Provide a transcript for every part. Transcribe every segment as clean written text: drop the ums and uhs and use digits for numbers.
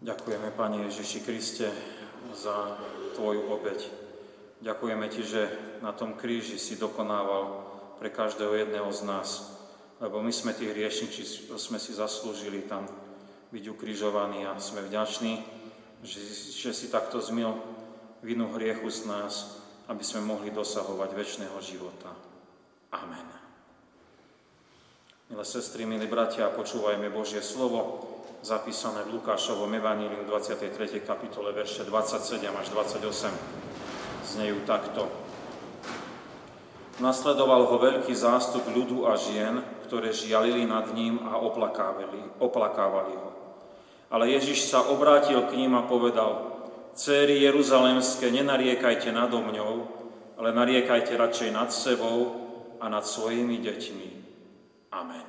Ďakujeme, Pane Ježiši Kriste, za Tvoju obeť. Ďakujeme Ti, že na tom kríži si dokonával pre každého jedného z nás, lebo my sme tí hriešnici, sme si zaslúžili tam byť ukrižovaní a sme vďační, že si takto zmil vinu hriechu z nás, aby sme mohli dosahovať večného života. Amen. Milé sestry, milí bratia, počúvajme Božie slovo, zapísané v Lukášovom evaníliu 23. kapitole, verše 27 až 28. Znejú takto. Nasledoval ho veľký zástup ľudu a žien, ktoré žialili nad ním a oplakávali ho. Ale Ježiš sa obrátil k ním a povedal: Céry jeruzalemské, nenariekajte nado mňou, ale nariekajte radšej nad sebou a nad svojimi deťmi. Amen.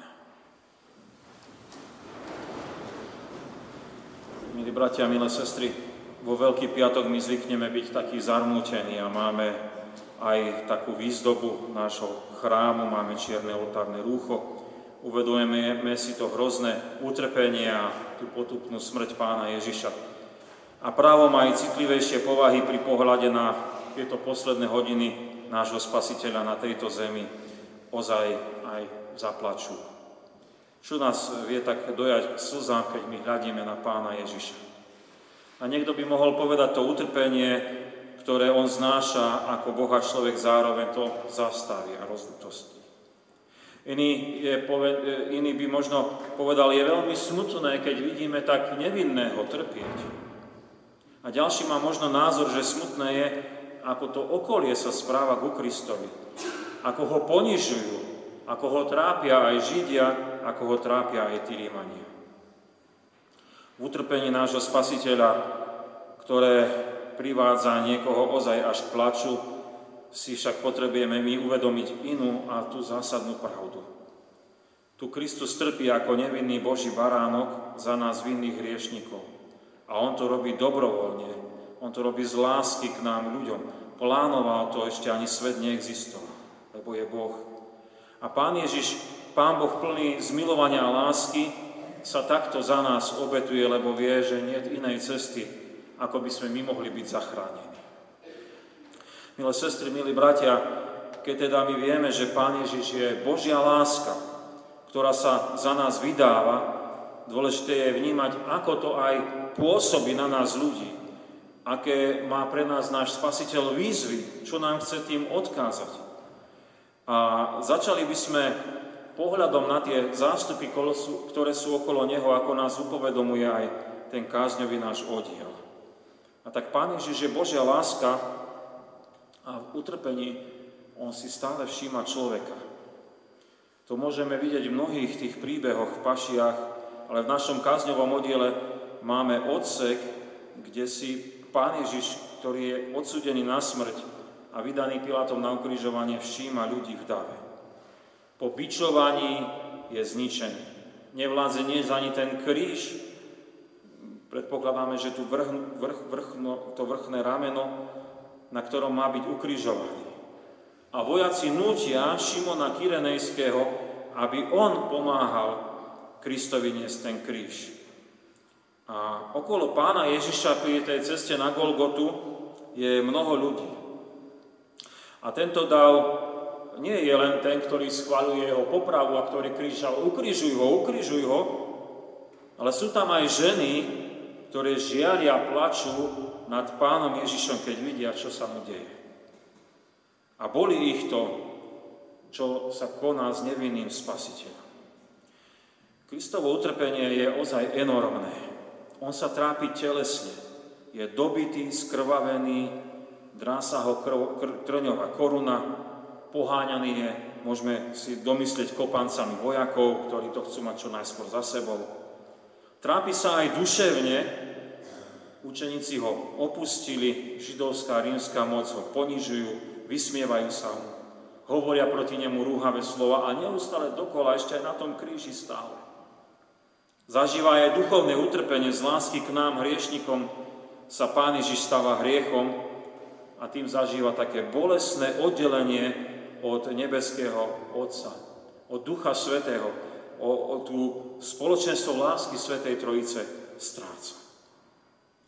Milí bratia, milé sestry, vo Veľký piatok my zvykneme byť takí zarmútení a máme aj takú výzdobu nášho chrámu, máme čierne oltárne rúcho, uvedomujeme si to hrozné utrpenie a tú potupnú smrť Pána Ježiša. A právom aj citlivejšie povahy pri pohľade na tieto posledné hodiny nášho Spasiteľa na tejto zemi ozaj aj zaplačú. Čo nás vie tak dojať k slzám, keď my hľadíme na Pána Ježiša. A niekto by mohol povedať, to utrpenie, ktoré on znáša ako Boh a človek, zároveň to zastaví a rozdutostí. Iný by možno povedal, je veľmi smutné, keď vidíme tak nevinného trpieť. A ďalší má možno názor, že smutné je, ako to okolie sa správa ku Kristovi. Ako ho ponižujú, ako ho trápia aj Židia, ako ho trápia aj tí Rímania. V utrpení nášho Spasiteľa, ktoré privádza niekoho ozaj až k plaču, si však potrebujeme my uvedomiť inú a tú zásadnú pravdu. Tu Kristus trpí ako nevinný Boží baránok za nás vinných hriešnikov. A on to robí dobrovoľne, on to robí z lásky k nám ľuďom. Plánoval to, ešte ani svet neexistoval, lebo je Boh. A Pán Ježiš, Pán Boh plný zmilovania a lásky, sa takto za nás obetuje, lebo vie, že nie je inej cesty, ako by sme my mohli byť zachránení. Milé sestry, milí bratia, keď teda my vieme, že Pán Ježiš je Božia láska, ktorá sa za nás vydáva, dôležité je vnímať, ako to aj pôsobí na nás ľudí, aké má pre nás náš Spasiteľ výzvy, čo nám chce tým odkázať. A začali by sme pohľadom na tie zástupy, ktoré sú okolo neho, ako nás upovedomuje aj ten kázňový náš oddiel. A tak Pán Ježiš je Božia láska a v utrpení on si stále všíma človeka. To môžeme vidieť v mnohých tých príbehoch v pašiach, ale v našom kázňovom oddiele máme odsek, kde si Pán Ježiš, ktorý je odsúdený na smrť a vydaný Pilátom na ukrižovanie, všíma ľudí v dave. Po bičovaní je zničený. Nevládze niesť ani ten kríž. Predpokladáme, že tu to vrchné rameno, na ktorom má byť ukrižovaný. A vojaci nútia Šimona Kyrenejského, aby on pomáhal Kristovi niesť ten kríž. A okolo Pána Ježiša pri tej ceste na Golgotu je mnoho ľudí. A tento dav nie je len ten, ktorý schvaľuje jeho popravu a ktorý kričal ukrižuj ho, ale sú tam aj ženy, ktoré žialia a plačú nad Pánom Ježišom, keď vidia, čo sa mu deje. A bolí ich to, čo sa koná s nevinným Spasiteľom. Kristovo utrpenie je ozaj enormné. On sa trápi telesne, je dobitý, skrvavený, drá sa ho trňová koruna, poháňaný je, môžeme si domyslieť, kopancami vojakov, ktorí to chcú mať čo najskôr za sebou. Trápi sa aj duševne, učeníci ho opustili, židovská rímska moc ho ponižujú, vysmievajú sa mu, hovoria proti nemu rúhavé slova a neustále dokola ešte aj na tom kríži stále. Zažíva aj duchovné utrpenie z lásky k nám, hriešnikom, sa Pán Ježiš stáva hriechom a tým zažíva také bolestné oddelenie od nebeského Otca, od Ducha Svätého, o tú spoločenstvo lásky Svätej Trojice stráca.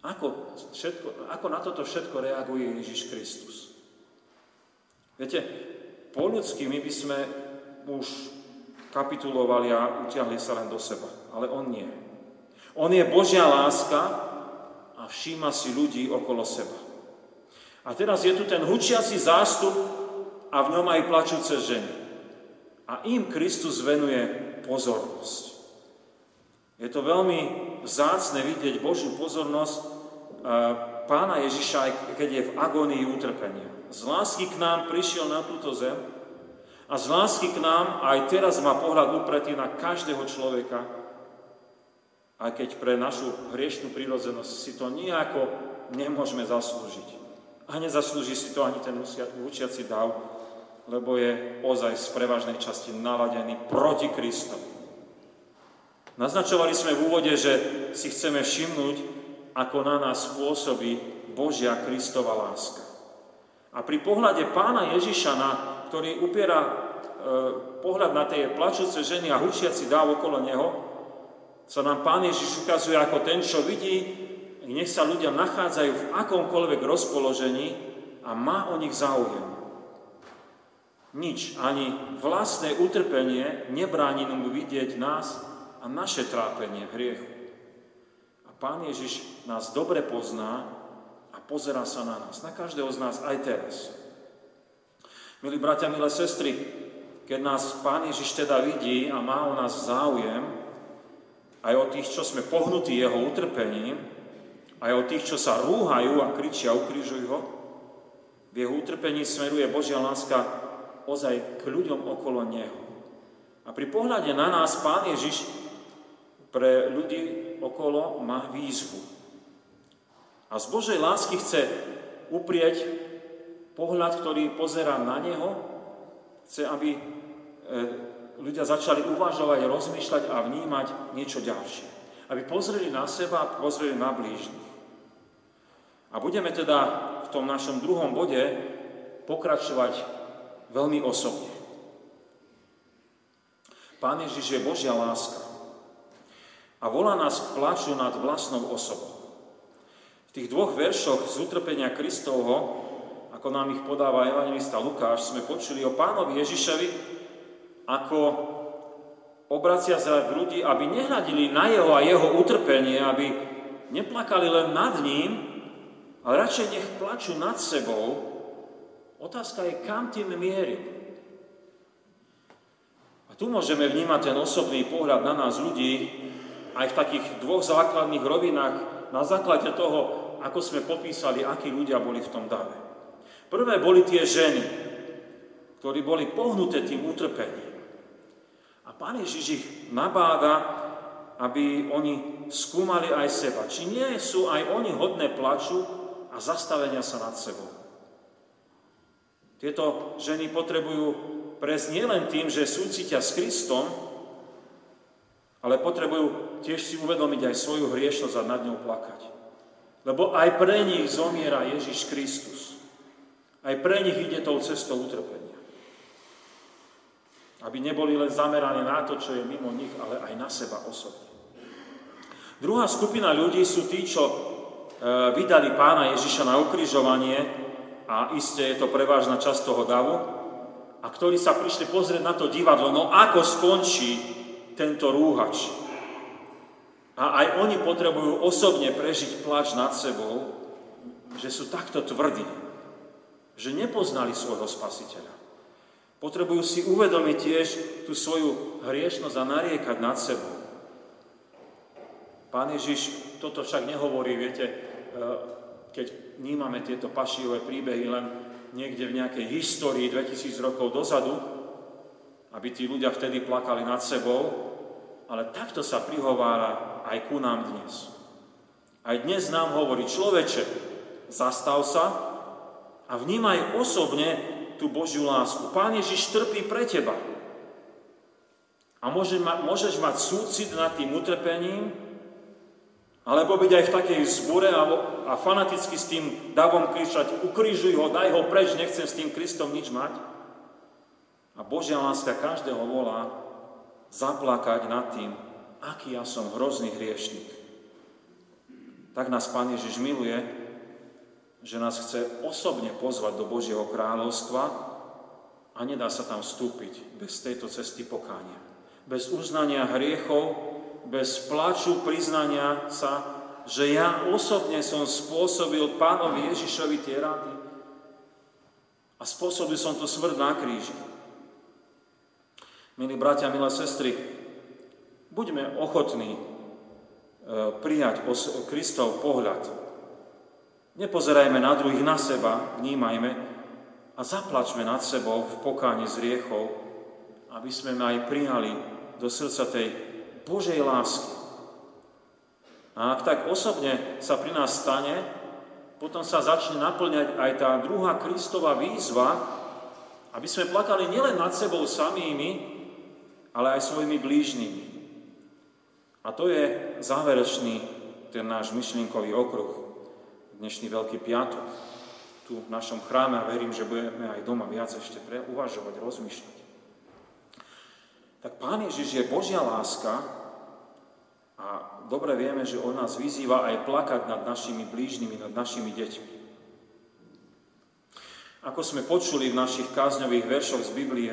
Ako na toto všetko reaguje Ježiš Kristus? Viete, po ľudsky my by sme už kapitulovali a utiahli sa len do seba. Ale on nie. On je Božia láska a všíma si ľudí okolo seba. A teraz je tu ten hučiaci zástup a v ňom aj plačúce ženy. A im Kristus venuje pozornosť. Je to veľmi vzácne vidieť Božiu pozornosť Pána Ježiša, aj keď je v agónii utrpenia. Z lásky k nám prišiel na túto zem a z lásky k nám aj teraz má pohľad upretý na každého človeka, aj keď pre našu hriešnú prírodzenosť si to nejako nemôžeme zaslúžiť. A nezaslúži si to ani ten učiaci dáv, lebo je ozaj z prevažnej časti naladený proti Kristovi. Naznačovali sme v úvode, že si chceme všimnúť, ako na nás pôsobí Božia Kristova láska. A pri pohľade Pána Ježiša, ktorý upiera pohľad na tie plačúce ženy a hučiaci dáv okolo neho, sa nám Pán Ježiš ukazuje ako ten, čo vidí, nech sa ľudia nachádzajú v akomkoľvek rozpoložení a má o nich záujem. Nič, ani vlastné utrpenie nebráni mu vidieť nás a naše trápenie v hriechu. A Pán Ježiš nás dobre pozná a pozerá sa na nás, na každého z nás aj teraz. Milí bratia, milé sestry, keď nás Pán Ježiš teda vidí a má o nás záujem, aj o tých, čo sme pohnutí jeho utrpením, aj o tých, čo sa rúhajú a kričia, ukrižuj ho, v jeho utrpení smeruje Božia láska ozaj k ľuďom okolo neho. A pri pohľade na nás Pán Ježiš pre ľudí okolo má výzvu. A z Božej lásky chce uprieť pohľad, ktorý pozerá na neho, chce, aby ľudia začali uvažovať, rozmýšľať a vnímať niečo ďalšie. Aby pozreli na seba a pozreli na blížnych. A budeme teda v tom našom druhom bode pokračovať veľmi osobne. Pán Ježiš je Božia láska a volá nás k plaču nad vlastnou osobou. V tých dvoch veršoch z utrpenia Kristovho, ako nám ich podáva evanjelista Lukáš, sme počuli o Pánovi Ježišovi, ako obracia sa k ľudí, aby nehľadili na jeho a jeho utrpenie, aby neplakali len nad ním, ale radšej nech plačú nad sebou. Otázka je, kam tým mierim. A tu môžeme vnímať ten osobný pohľad na nás ľudí aj v takých dvoch základných rovinách na základe toho, ako sme popísali, akí ľudia boli v tom dave. Prvé boli tie ženy, ktorí boli pohnuté tým utrpením. A Pán Ježiš ich nabáda, aby oni skúmali aj seba. Či nie sú aj oni hodné plaču a zastavenia sa nad sebou. Tieto ženy potrebujú prejsť nielen tým, že súcítia s Kristom, ale potrebujú tiež si uvedomiť aj svoju hriešnosť a nad ňou plakať. Lebo aj pre nich zomiera Ježiš Kristus. Aj pre nich ide tou cestou utrpenia. Aby neboli len zameraní na to, čo je mimo nich, ale aj na seba osobne. Druhá skupina ľudí sú tí, čo vydali Pána Ježiša na ukrižovanie, a iste je to prevážna časť toho davu, a ktorí sa prišli pozrieť na to divadlo, no ako skončí tento rúhač. A aj oni potrebujú osobne prežiť plač nad sebou, že sú takto tvrdí, že nepoznali svojho Spasiteľa. Potrebujú si uvedomiť tiež tú svoju hriešnosť a nariekať nad sebou. Pán Ježiš toto však nehovorí, viete, keď vnímame tieto pašijové príbehy len niekde v nejakej histórii 2000 rokov dozadu, aby tí ľudia vtedy plakali nad sebou, ale takto sa prihovára aj ku nám dnes. Aj dnes nám hovorí: človeče, zastav sa a vnímaj osobne tú Božiu lásku. Pán Ježiš trpí pre teba. A môžeš mať súcit nad tým utrpením, alebo byť aj v takej zbure a fanaticky s tým davom kričať: ukrižuj ho, daj ho preč, nechcem s tým Kristom nič mať. A Božia láska každého volá zaplakať nad tým, aký ja som hrozný hriešnik. Tak nás Pán Ježiš miluje, že nás chce osobne pozvať do Božieho kráľovstva a nedá sa tam vstúpiť bez tejto cesty pokánia. Bez uznania hriechov, bez plaču priznania sa, že ja osobne som spôsobil Pánovi Ježišovi tie rady a spôsobil som tu smrť na kríži. Milí bratia, milé sestry, buďme ochotní prijať Kristov pohľad. Nepozerajme na druhých, na seba, vnímajme a zaplačme nad sebou v pokáni z hriechov, aby sme aj prijali do srdca tej Božej lásky. A ak tak osobne sa pri nás stane, potom sa začne naplňať aj tá druhá Kristova výzva, aby sme plakali nielen nad sebou samými, ale aj svojimi blížnymi. A to je záverečný ten náš myšlienkový okruh. Dnešný Veľký piatok, tu v našom chráme a verím, že budeme aj doma viac ešte uvažovať, rozmýšľať. Tak Pán Ježiš je Božia láska a dobre vieme, že on nás vyzýva aj plakať nad našimi blížnymi, nad našimi deťmi. Ako sme počuli v našich kázňových veršoch z Biblie,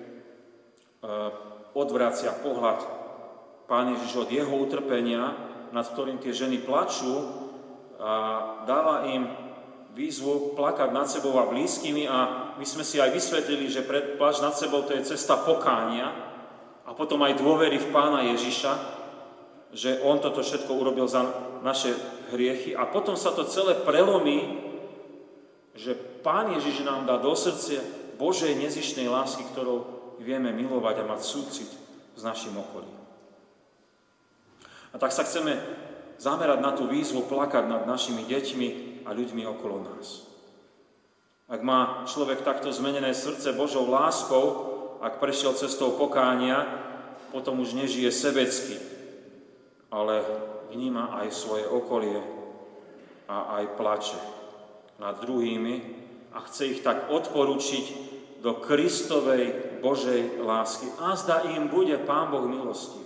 odvracia pohľad Pán Ježiš od jeho utrpenia, nad ktorým tie ženy plačú, a dáva im výzvu plakať nad sebou a blízkymi a my sme si aj vysvetlili, že plač nad sebou to je cesta pokánia a potom aj dôvery v Pána Ježiša, že on toto všetko urobil za naše hriechy a potom sa to celé prelomí, že Pán Ježiš nám dá do srdcia Božej nezištnej lásky, ktorou vieme milovať a mať súcit s našim okolím. A tak sa chceme zamerať na tú výzvu plakať nad našimi deťmi a ľuďmi okolo nás. Ak má človek takto zmenené srdce Božou láskou, ak prešiel cestou pokánia, potom už nežije sebecky, ale vníma aj svoje okolie a aj plače nad druhými a chce ich tak odporučiť do Kristovej Božej lásky. A zda im bude Pán Boh milostivý.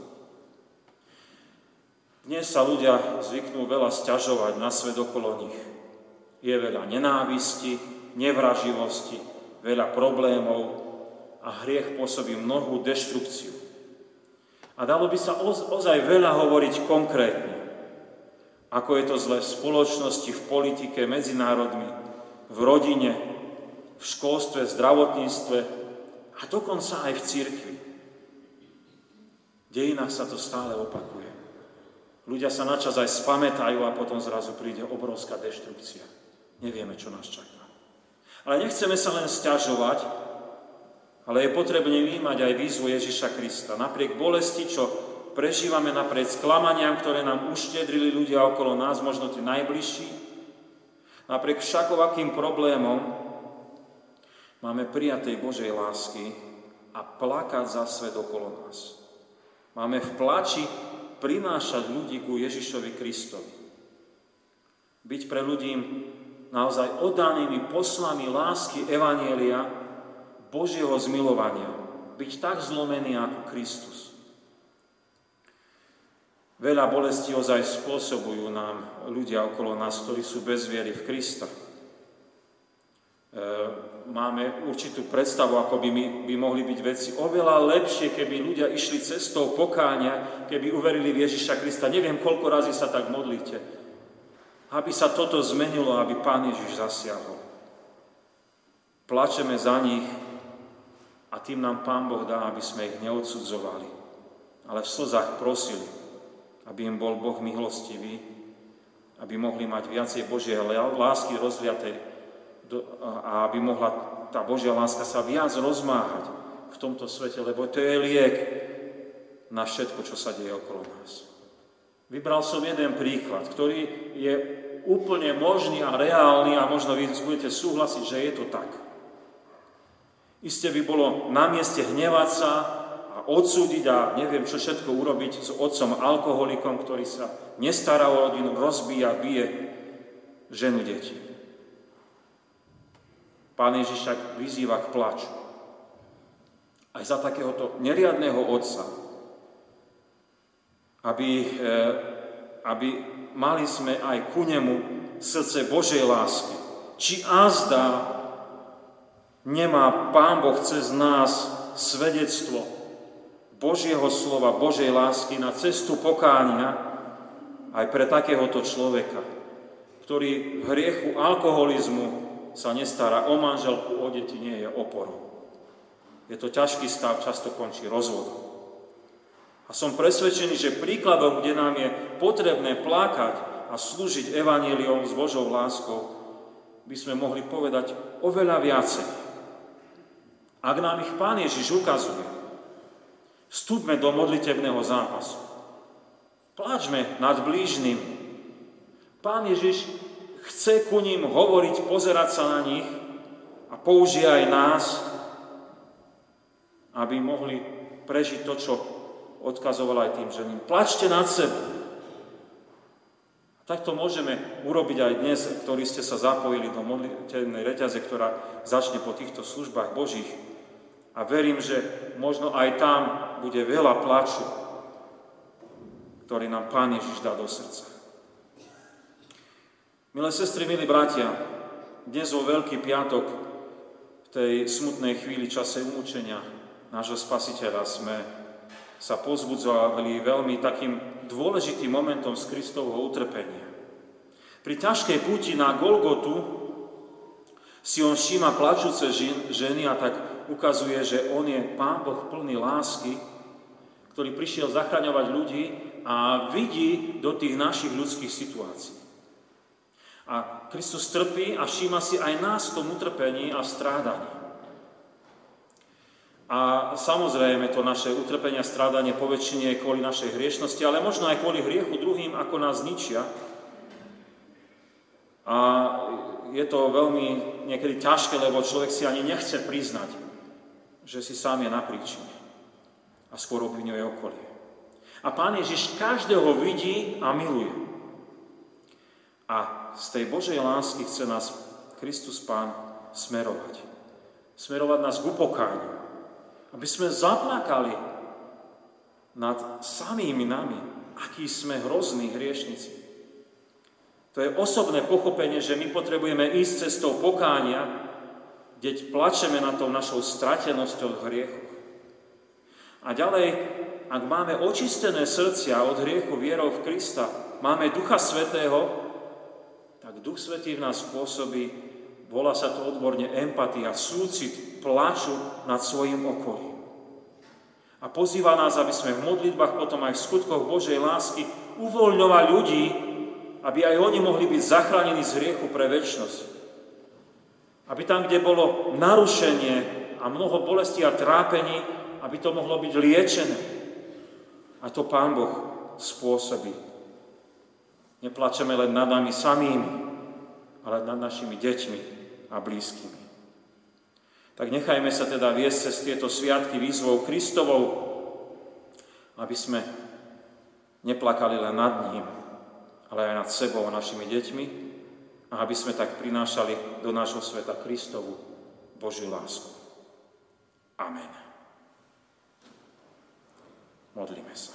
Dnes sa ľudia zvyknú veľa sťažovať na svet okolo nich. Je veľa nenávisti, nevraživosti, veľa problémov a hriech pôsobí mnohú deštrukciu. A dalo by sa ozaj veľa hovoriť konkrétne, ako je to zle v spoločnosti, v politike, medzi národmi, v rodine, v školstve, v zdravotníctve a dokonca aj v cirkvi. V dejinách sa to stále opakuje. Ľudia sa načas aj spamätajú a potom zrazu príde obrovská deštrukcia. Nevieme, čo nás čaká. Ale nechceme sa len sťažovať, ale je potrebné vnímať aj výzvu Ježiša Krista. Napriek bolesti, čo prežívame, napriek sklamaniam, ktoré nám uštedrili ľudia okolo nás, možno tí najbližší, napriek všakovakým problémom, máme prijatej Božej lásky a plakať za svet okolo nás. Máme v plači prinášať ľudí ku Ježišovi Kristovi. Byť pre ľudí naozaj oddanými poslami lásky evanjelia, Božieho zmilovania. Byť tak zlomený ako Kristus. Veľa bolesti ozaj spôsobujú nám ľudia okolo nás, ktorí sú bez viery v Krista. Máme určitú predstavu, ako by mohli byť veci oveľa lepšie, keby ľudia išli cestou pokánia, keby uverili v Ježiša Krista. Neviem, koľko razy sa tak modlíte. Aby sa toto zmenilo, aby Pán Ježiš zasiahol. Plačeme za nich a tým nám Pán Boh dá, aby sme ich neodsudzovali, ale v slzách prosili, aby im bol Boh milostivý, aby mohli mať viacej Božej lásky rozliatej a aby mohla tá Božia láska sa viac rozmáhať v tomto svete, lebo to je liek na všetko, čo sa deje okolo nás. Vybral som jeden príklad, ktorý je úplne možný a reálny a možno vy budete súhlasiť, že je to tak. Isté by bolo na mieste hnevať sa a odsúdiť a neviem, čo všetko urobiť s otcom alkoholikom, ktorý sa nestará o rodinu, rozbíja, bije ženu, deti. Pán Ježiš však vyzýva k plaču. Aj za takéhoto neriadného otca, aby mali sme aj ku nemu srdce Božej lásky. Či azda nemá Pán Boh cez nás svedectvo Božieho slova, Božej lásky na cestu pokánia aj pre takéhoto človeka, ktorý v hriechu alkoholizmu sa nestará o manželku, o deti, nie je oporou. Je to ťažký stav, často končí rozvodom. A som presvedčený, že príkladom, kde nám je potrebné plakať a slúžiť evanjeliom s Božou láskou, by sme mohli povedať oveľa viacej. Ak nám ich Pán Ježiš ukazuje, vstúpme do modlitebného zápasu. Pláčme nad blížnymi. Pán Ježiš chce ku ním hovoriť, pozerať sa na nich a použije aj nás, aby mohli prežiť to, čo odkazoval aj tým žením. Plačte nad sebou. Tak to môžeme urobiť aj dnes, ktorí ste sa zapojili do modlitebnej reťaze, ktorá začne po týchto službách Božích. A verím, že možno aj tam bude veľa plaču, ktorý nám Pán Ježiš dá do srdca. Milé sestry, milí bratia, dnes vo Veľký piatok, v tej smutnej chvíli, čase umúčenia nášho Spasiteľa, sme sa pozbudzovali veľmi takým dôležitým momentom z Kristovho utrpenia. Pri ťažkej púti na Golgotu si on všíma plačúce ženy a tak ukazuje, že on je Pán Boh plný lásky, ktorý prišiel zachraňovať ľudí a vidí do tých našich ľudských situácií. A Kristus trpí a všíma si aj nás v tom utrpení a strádaní. A samozrejme to naše utrpenie a strádanie poväčšine je kvôli našej hriešnosti, ale možno aj kvôli hriechu druhým, ako nás ničia. A je to veľmi niekedy ťažké, lebo človek si ani nechce priznať, že si sám je na príčine. A skôr obviňuje okolie. A Pán Ježiš každého vidí a miluje. A z tej Božej lásky chce nás Kristus Pán smerovať. Smerovať nás k upokániu. Aby sme zaplakali nad samými nami, akí sme hrozní hriešnici. To je osobné pochopenie, že my potrebujeme ísť cestou pokánia, kde plačeme nad tou našou stratenosťou v hriechoch. A ďalej, ak máme očistené srdcia od hriechu vierou v Krista, máme Ducha Svätého, tak Duch Svätý v nás spôsobí, volá sa to odborne empatia, súcit, plaču nad svojim okolím. A pozýva nás, aby sme v modlitbách, potom aj v skutkoch Božej lásky uvoľňovali ľudí, aby aj oni mohli byť zachránení z hriechu pre večnosť. Aby tam, kde bolo narušenie a mnoho bolesti a trápení, aby to mohlo byť liečené. A to Pán Boh spôsobí. Neplačeme len nad nami samými, ale nad našimi deťmi a blízkymi. Tak nechajme sa teda viesť cez tieto sviatky výzvou Kristovou, aby sme neplakali len nad ním, ale aj nad sebou a našimi deťmi a aby sme tak prinášali do nášho sveta Kristovu Božiu lásku. Amen. Modlíme sa.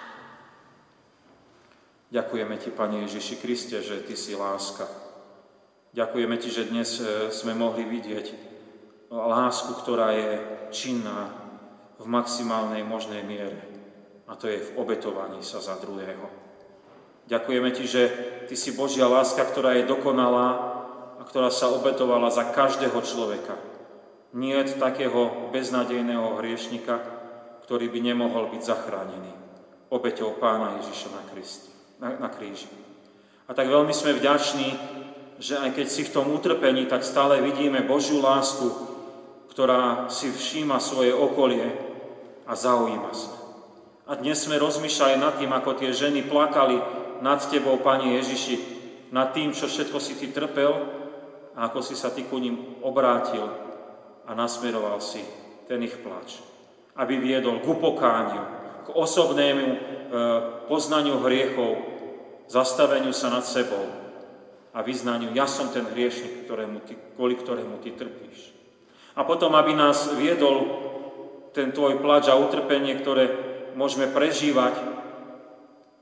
Ďakujeme Ti, Pane Ježiši Kriste, že Ty si láska. Ďakujeme Ti, že dnes sme mohli vidieť lásku, ktorá je činná v maximálnej možnej miere. A to je v obetovaní sa za druhého. Ďakujeme Ti, že Ty si Božia láska, ktorá je dokonalá a ktorá sa obetovala za každého človeka. Nie takého beznádejného hriešnika, ktorý by nemohol byť zachránený obeťou Pána Ježiša na kríži. A tak veľmi sme vďační, že aj keď si v tom utrpení, tak stále vidíme Božiu lásku, ktorá si všíma svoje okolie a zaujíma sa. A dnes sme rozmýšľali nad tým, ako tie ženy plakali nad Tebou, Pane Ježiši, nad tým, čo všetko si Ty trpel a ako si sa Ty ku ním obrátil a nasmeroval si ten ich plač. Aby viedol k upokániu, k osobnému poznaniu hriechov, zastaveniu sa nad sebou a vyznaniu, ja som ten hriešnik, kvôli ktorému Ty trpíš. A potom, aby nás viedol ten Tvoj plač a utrpenie, ktoré môžeme prežívať,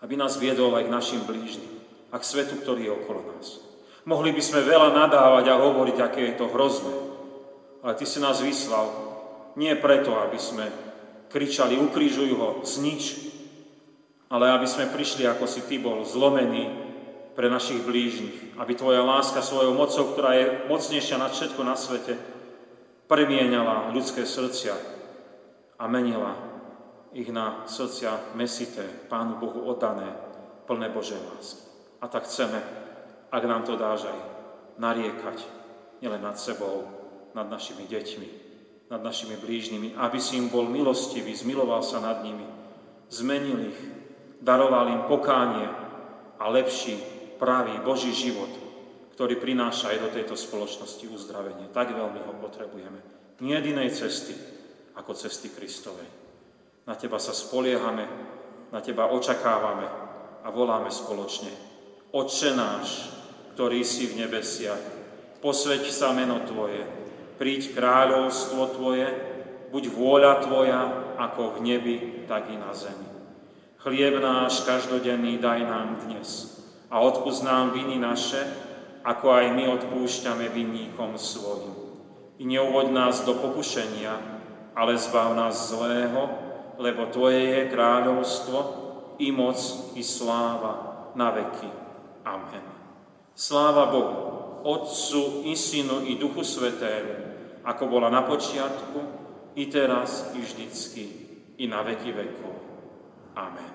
aby nás viedol aj k našim blížnym a k svetu, ktorý je okolo nás. Mohli by sme veľa nadávať a hovoriť, aké je to hrozné, ale Ty si nás vyslal nie preto, aby sme kričali, ukrižuj ho, znič, ale aby sme prišli, ako si Ty bol, zlomený pre našich blížnych, aby Tvoja láska svojou mocou, ktorá je mocnejšia nad všetko na svete, premieňala ľudské srdcia a menila ich na srdcia mesité, Pánu Bohu oddané, plné Božej lásky. A tak chceme, ak nám to dáš, aj nariekať, nielen nad sebou, nad našimi deťmi, nad našimi blížnymi, aby si im bol milostivý, zmiloval sa nad nimi, zmenil ich, daroval im pokánie a lepší, pravý Boží život, ktorý prináša aj do tejto spoločnosti uzdravenie. Tak veľmi ho potrebujeme. Nie jedinej cesty, ako cesty Kristovej. Na Teba sa spoliehame, na Teba očakávame a voláme spoločne. Otče náš, ktorý si v nebesiach, posväť sa meno Tvoje, príď kráľovstvo Tvoje, buď vôľa Tvoja, ako v nebi, tak i na zemi. Chlieb náš každodenný daj nám dnes a odpusť nám viny naše, ako aj my odpúšťame vinníkom svojim. I neuvoď nás do pokušenia, ale zbav nás zlého, lebo Tvoje je kráľovstvo, i moc, i sláva na veky. Amen. Sláva Bohu, Otcu, i Synu, i Duchu Svätému, ako bola na počiatku, i teraz, i vždycky, i na veky vekov. Amen.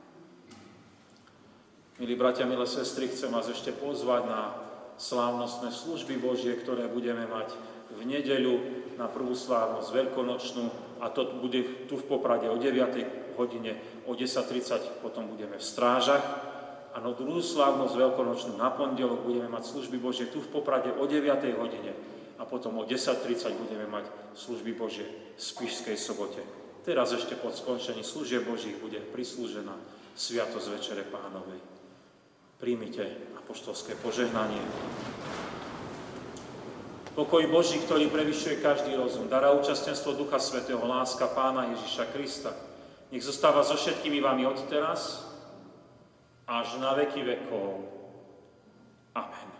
Milí bratia, milé sestry, chcem vás ešte pozvať na slávnostné služby Božie, ktoré budeme mať v nedeľu na prvú slávnosť veľkonočnú, a to bude tu v Poprade o 9. hodine, o 10:30 potom budeme v Strážach a na druhú slávnosť veľkonočnú na pondelok budeme mať služby Božie tu v Poprade o 9. hodine a potom o 10:30 budeme mať služby Božie v Spišskej Sobote. Teraz ešte po skončení služieb Božích bude prislúžená sviatosť Večere Pánovej. Príjmite apoštolské požehnanie. Pokoj Boží, ktorý prevyšuje každý rozum, dará účastenstvo Ducha Svätého, láska Pána Ježiša Krista, nech zostáva so všetkými vami od teraz až na veky vekov. Amen.